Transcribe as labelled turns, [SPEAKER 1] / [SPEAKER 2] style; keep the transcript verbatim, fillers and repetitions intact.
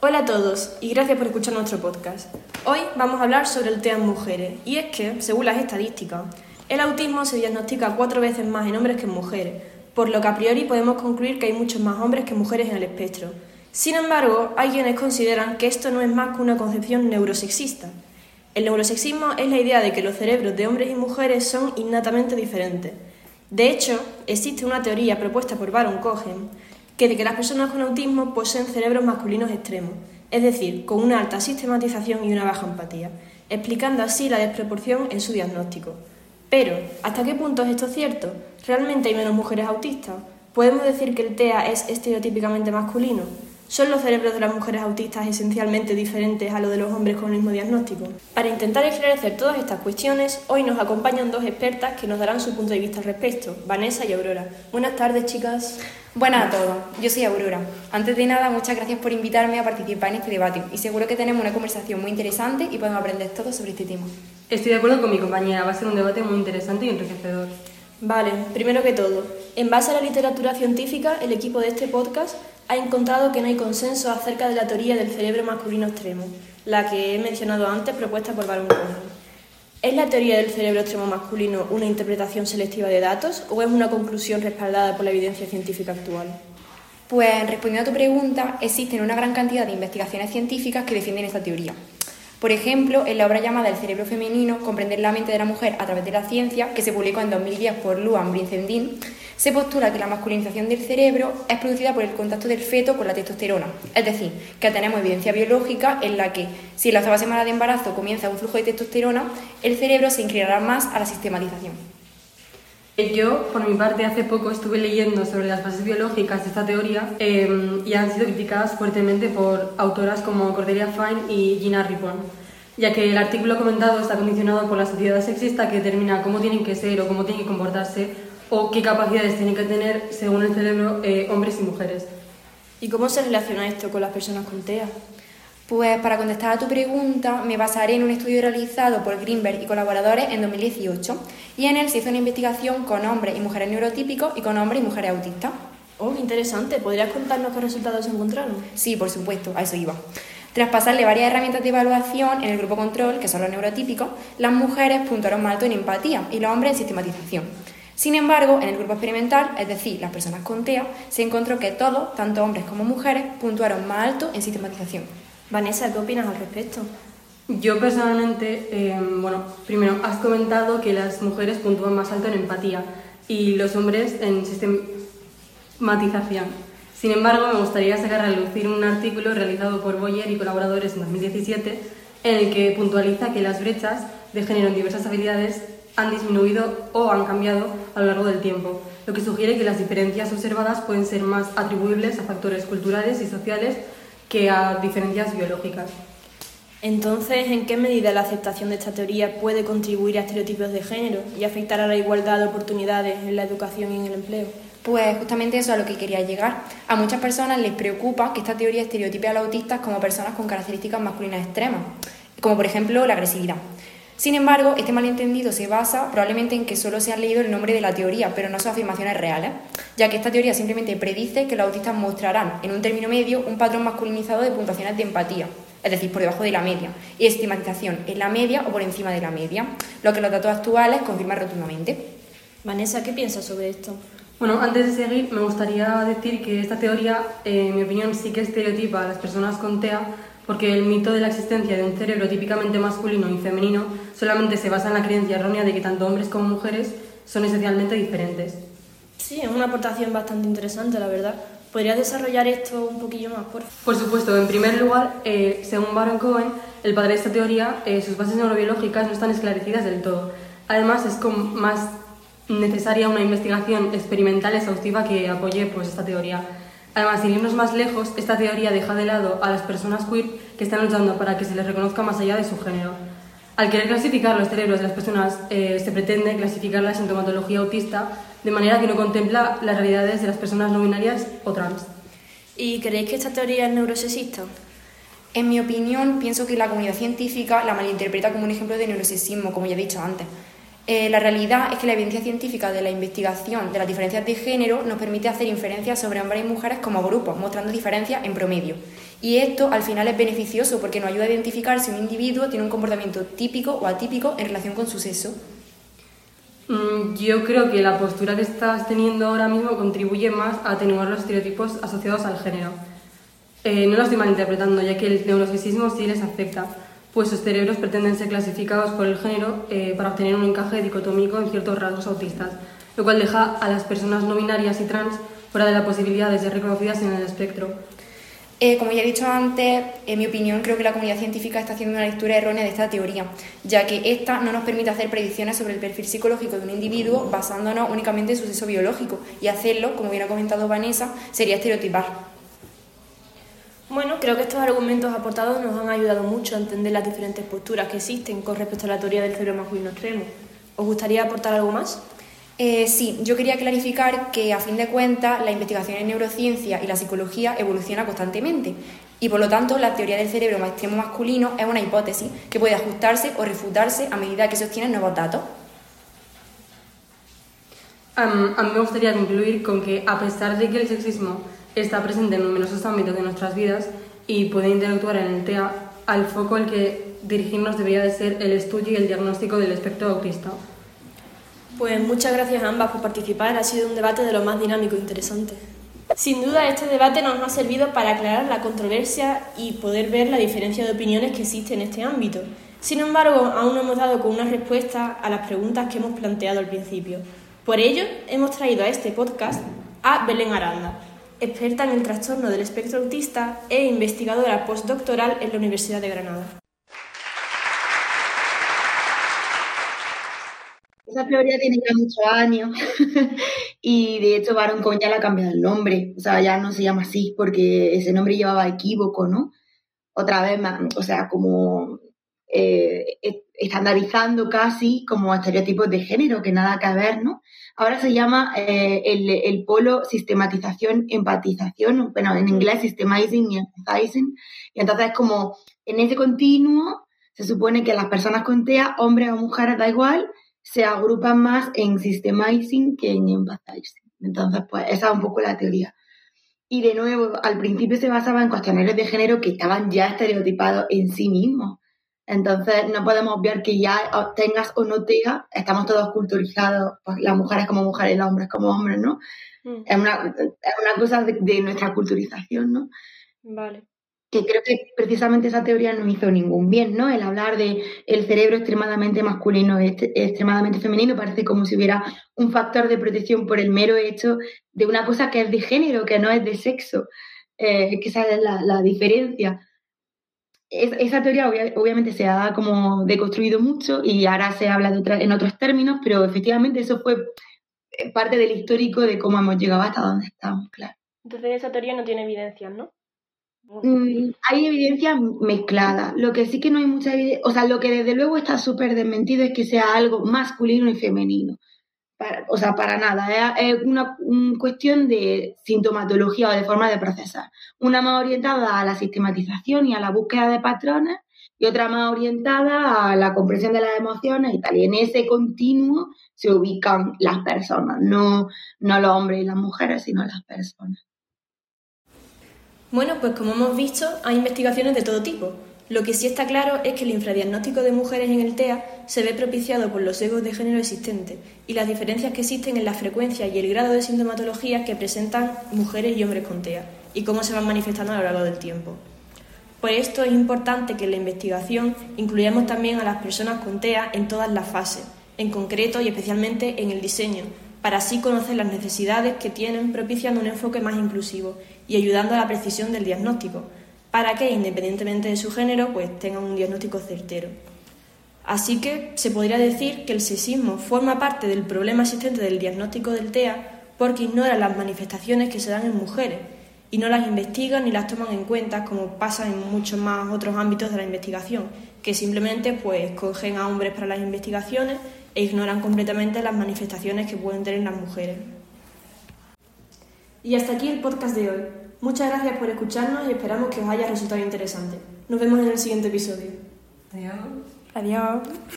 [SPEAKER 1] Hola a todos y gracias por escuchar nuestro podcast. Hoy vamos a hablar sobre el TEA en mujeres y es que, según las estadísticas, el autismo se diagnostica cuatro veces más en hombres que en mujeres, por lo que a priori podemos concluir que hay muchos más hombres que mujeres en el espectro. Sin embargo, hay quienes consideran que esto no es más que una concepción neurosexista. El neurosexismo es la idea de que los cerebros de hombres y mujeres son innatamente diferentes. De hecho, existe una teoría propuesta por Baron Cohen que de que las personas con autismo poseen cerebros masculinos extremos, es decir, con una alta sistematización y una baja empatía, explicando así la desproporción en su diagnóstico. Pero, ¿hasta qué punto es esto cierto? ¿Realmente hay menos mujeres autistas? ¿Podemos decir que el TEA es estereotípicamente masculino? ¿Son los cerebros de las mujeres autistas esencialmente diferentes a los de los hombres con el mismo diagnóstico? Para intentar esclarecer todas estas cuestiones, hoy nos acompañan dos expertas que nos darán su punto de vista al respecto, Vanessa y Aurora. Buenas tardes, chicas.
[SPEAKER 2] Buenas a todos, yo soy Aurora. Antes de nada, muchas gracias por invitarme a participar en este debate y seguro que tenemos una conversación muy interesante y podemos aprender todos sobre este tema.
[SPEAKER 3] Estoy de acuerdo con mi compañera, va a ser un debate muy interesante y enriquecedor.
[SPEAKER 1] Vale, primero que todo, en base a la literatura científica, el equipo de este podcast ha encontrado que no hay consenso acerca de la teoría del cerebro masculino extremo, la que he mencionado antes, propuesta por Baron Cohen. ¿Es la teoría del cerebro extremo masculino una interpretación selectiva de datos o es una conclusión respaldada por la evidencia científica actual?
[SPEAKER 2] Pues, respondiendo a tu pregunta, existen una gran cantidad de investigaciones científicas que defienden esta teoría. Por ejemplo, en la obra llamada El cerebro femenino, comprender la mente de la mujer a través de la ciencia, que se publicó en dos mil diez por Luan Brincendin, se postula que la masculinización del cerebro es producida por el contacto del feto con la testosterona. Es decir, que tenemos evidencia biológica en la que, si en la octava semana de embarazo comienza un flujo de testosterona, el cerebro se inclinará más a la sistematización.
[SPEAKER 3] Yo, por mi parte, hace poco estuve leyendo sobre las bases biológicas de esta teoría eh, y han sido criticadas fuertemente por autoras como Cordelia Fine y Gina Rippon, ya que el artículo comentado está condicionado por la sociedad sexista que determina cómo tienen que ser o cómo tienen que comportarse o qué capacidades tienen que tener según el cerebro eh, hombres y mujeres.
[SPEAKER 1] ¿Y cómo se relaciona esto con las personas con TEA?
[SPEAKER 2] Pues para contestar a tu pregunta me basaré en un estudio realizado por Greenberg y colaboradores en dos mil dieciocho y en él se hizo una investigación con hombres y mujeres neurotípicos y con hombres y mujeres autistas.
[SPEAKER 1] Oh, interesante. ¿Podrías contarnos qué resultados se encontraron?
[SPEAKER 2] Sí, por supuesto, a eso iba. Tras pasarle varias herramientas de evaluación en el grupo control, que son los neurotípicos, las mujeres puntuaron más alto en empatía y los hombres en sistematización. Sin embargo, en el grupo experimental, es decir, las personas con TEA, se encontró que todos, tanto hombres como mujeres, puntuaron más alto en sistematización.
[SPEAKER 1] Vanessa, ¿qué opinas al respecto?
[SPEAKER 3] Yo personalmente, eh, bueno, primero has comentado que las mujeres puntúan más alto en empatía y los hombres en sistematización. Sin embargo, me gustaría sacar a relucir un artículo realizado por Boyer y colaboradores en dos mil diecisiete en el que puntualiza que las brechas de género en diversas habilidades han disminuido o han cambiado a lo largo del tiempo, lo que sugiere que las diferencias observadas pueden ser más atribuibles a factores culturales y sociales que a diferencias biológicas.
[SPEAKER 1] Entonces, ¿en qué medida la aceptación de esta teoría puede contribuir a estereotipos de género y afectar a la igualdad de oportunidades en la educación y en el empleo?
[SPEAKER 2] Pues justamente eso es a lo que quería llegar. A muchas personas les preocupa que esta teoría estereotipe a los autistas como personas con características masculinas extremas, como por ejemplo la agresividad. Sin embargo, este malentendido se basa probablemente en que solo se ha leído el nombre de la teoría, pero no son afirmaciones reales, ya que esta teoría simplemente predice que los autistas mostrarán, en un término medio, un patrón masculinizado de puntuaciones de empatía, es decir, por debajo de la media, y estigmatización en la media o por encima de la media, lo que los datos actuales confirman rotundamente.
[SPEAKER 1] Vanessa, ¿qué piensas sobre esto?
[SPEAKER 3] Bueno, antes de seguir, me gustaría decir que esta teoría, eh, en mi opinión, sí que estereotipa a las personas con TEA, porque el mito de la existencia de un cerebro típicamente masculino y femenino solamente se basa en la creencia errónea de que tanto hombres como mujeres son esencialmente diferentes.
[SPEAKER 1] Sí, es una aportación bastante interesante, la verdad. ¿Podrías desarrollar esto un poquillo más, por favor?
[SPEAKER 3] Por supuesto, en primer lugar, eh, según Baron Cohen, el padre de esta teoría, eh, sus bases neurobiológicas no están esclarecidas del todo. Además, es como más necesaria una investigación experimental exhaustiva que apoye pues, esta teoría. Además, sin irnos más lejos, esta teoría deja de lado a las personas queer que están luchando para que se les reconozca más allá de su género. Al querer clasificar los cerebros de las personas, eh, se pretende clasificar la sintomatología autista de manera que no contempla las realidades de las personas no binarias o trans.
[SPEAKER 1] ¿Y creéis que esta teoría es neurosexista?
[SPEAKER 2] En mi opinión, pienso que la comunidad científica la malinterpreta como un ejemplo de neurosexismo, como ya he dicho antes. Eh, la realidad es que la evidencia científica de la investigación de las diferencias de género nos permite hacer inferencias sobre hombres y mujeres como grupos, mostrando diferencias en promedio. Y esto al final es beneficioso porque nos ayuda a identificar si un individuo tiene un comportamiento típico o atípico en relación con su sexo.
[SPEAKER 3] Mm, Yo creo que la postura que estás teniendo ahora mismo contribuye más a atenuar los estereotipos asociados al género. Eh, no lo estoy malinterpretando, ya que el neurosexismo sí les afecta, pues sus cerebros pretenden ser clasificados por el género eh, para obtener un encaje dicotómico en ciertos rasgos autistas, lo cual deja a las personas no binarias y trans fuera de la posibilidad de ser reconocidas en el espectro.
[SPEAKER 2] Eh, como ya he dicho antes, en mi opinión creo que la comunidad científica está haciendo una lectura errónea de esta teoría, ya que esta no nos permite hacer predicciones sobre el perfil psicológico de un individuo basándonos únicamente en su sexo biológico, y hacerlo, como bien ha comentado Vanessa, sería estereotipar.
[SPEAKER 1] Bueno, creo que estos argumentos aportados nos han ayudado mucho a entender las diferentes posturas que existen con respecto a la teoría del cerebro masculino extremo. ¿Os gustaría aportar algo más?
[SPEAKER 2] Eh, sí, yo quería clarificar que, a fin de cuentas, la investigación en neurociencia y la psicología evoluciona constantemente y, por lo tanto, la teoría del cerebro más extremo masculino es una hipótesis que puede ajustarse o refutarse a medida que se obtienen nuevos datos.
[SPEAKER 3] Um, a mí me gustaría concluir con que, a pesar de que el sexismo está presente en numerosos ámbitos de nuestras vidas y puede interactuar en el T E A, al foco al que dirigirnos debería de ser el estudio y el diagnóstico del espectro autista.
[SPEAKER 1] Pues muchas gracias a ambas por participar, ha sido un debate de lo más dinámico e interesante. Sin duda este debate nos ha servido para aclarar la controversia y poder ver la diferencia de opiniones que existe en este ámbito. Sin embargo, aún no hemos dado con una respuesta a las preguntas que hemos planteado al principio. Por ello, hemos traído a este podcast a Belén Aranda, experta en el trastorno del espectro autista e investigadora postdoctoral en la Universidad de Granada.
[SPEAKER 4] Esa teoría tiene ya muchos años y de hecho Baron Cohen ya le ha cambiado el nombre, o sea, ya no se llama así porque ese nombre llevaba equívoco, ¿no? Otra vez, o sea, como eh, estandarizando casi como estereotipos de género, que nada que ver, ¿no? Ahora se llama eh, el, el polo sistematización, empatización, bueno, en inglés systemizing y empathizing, y entonces como en ese continuo se supone que las personas con T E A, hombres o mujeres, da igual, se agrupan más en systemizing que en empathizing. Entonces, pues esa es un poco la teoría. Y de nuevo, al principio se basaba en cuestionarios de género que estaban ya estereotipados en sí mismos. Entonces, no podemos obviar que ya tengas o no tengas, estamos todos culturizados, pues, las mujeres como mujeres y los hombres como hombres, ¿no? Mm. Es, una, es una cosa de, de nuestra culturización, ¿no?
[SPEAKER 1] Vale.
[SPEAKER 4] Que creo que precisamente esa teoría no hizo ningún bien, ¿no? El hablar de el cerebro extremadamente masculino y extremadamente femenino parece como si hubiera un factor de protección por el mero hecho de una cosa que es de género, que no es de sexo. Eh, que esa es la, la diferencia. Es, esa teoría obvia, obviamente se ha como deconstruido mucho y ahora se habla de otra, en otros términos, pero efectivamente eso fue parte del histórico de cómo hemos llegado hasta donde estamos, claro.
[SPEAKER 1] Entonces esa teoría no tiene evidencias, ¿no?
[SPEAKER 4] Mm, hay evidencias mezcladas. Lo que sí que no hay mucha evidencia, o sea, lo que desde luego está súper desmentido es que sea algo masculino y femenino. Para, o sea, para nada. Es, es una, una cuestión de sintomatología o de forma de procesar. Una más orientada a la sistematización y a la búsqueda de patrones y otra más orientada a la comprensión de las emociones y tal. Y en ese continuo se ubican las personas, no, no los hombres y las mujeres, sino las personas.
[SPEAKER 1] Bueno, pues como hemos visto, hay investigaciones de todo tipo. Lo que sí está claro es que el infradiagnóstico de mujeres en el T E A se ve propiciado por los sesgos de género existentes y las diferencias que existen en la frecuencia y el grado de sintomatologías que presentan mujeres y hombres con T E A y cómo se van manifestando a lo largo del tiempo. Por esto es importante que en la investigación incluyamos también a las personas con T E A en todas las fases, en concreto y especialmente en el diseño, para así conocer las necesidades que tienen, propiciando un enfoque más inclusivo y ayudando a la precisión del diagnóstico, para que, independientemente de su género, pues tengan un diagnóstico certero. Así que se podría decir que el sexismo forma parte del problema existente del diagnóstico del T E A porque ignora las manifestaciones que se dan en mujeres y no las investigan ni las toman en cuenta, como pasa en muchos más otros ámbitos de la investigación, que simplemente pues cogen a hombres para las investigaciones e ignoran completamente las manifestaciones que pueden tener las mujeres. Y hasta aquí el podcast de hoy. Muchas gracias por escucharnos y esperamos que os haya resultado interesante. Nos vemos en el siguiente episodio.
[SPEAKER 3] Adiós.
[SPEAKER 1] Adiós.